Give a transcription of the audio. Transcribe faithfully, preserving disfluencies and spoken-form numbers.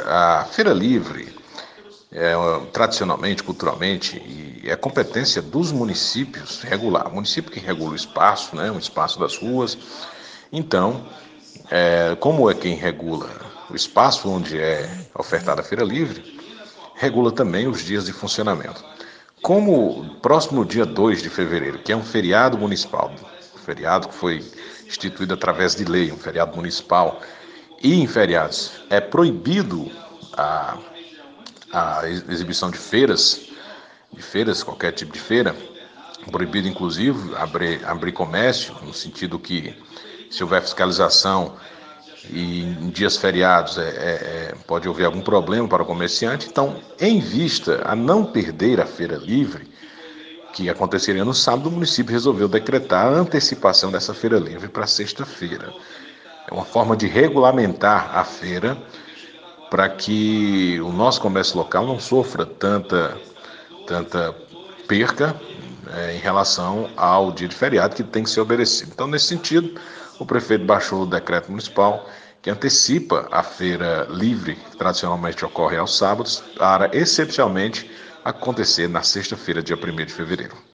a Feira Livre, é, tradicionalmente, culturalmente, e é competência dos municípios regular. O município que regula o espaço, né, o espaço das ruas. Então, é, como é quem regula o espaço onde é ofertada a Feira Livre, regula também os dias de funcionamento. Como o próximo dia dois de fevereiro, que é um feriado municipal, um feriado que foi instituído através de lei, um feriado municipal, e em feriados é proibido a, a exibição de feiras, de feiras, qualquer tipo de feira, proibido inclusive abrir, abrir comércio, no sentido que se houver fiscalização e em dias feriados é, é, é, pode haver algum problema para o comerciante. Então, em vista a não perder a Feira Livre, que aconteceria no sábado, o município resolveu decretar a antecipação dessa Feira Livre para sexta-feira. É uma forma de regulamentar a feira para que o nosso comércio local não sofra tanta, tanta perca é, em relação ao dia de feriado que tem que ser obedecido. Então, nesse sentido, o prefeito baixou o decreto municipal que antecipa a feira livre, que tradicionalmente ocorre aos sábados, para excepcionalmente acontecer na sexta-feira, dia primeiro de fevereiro.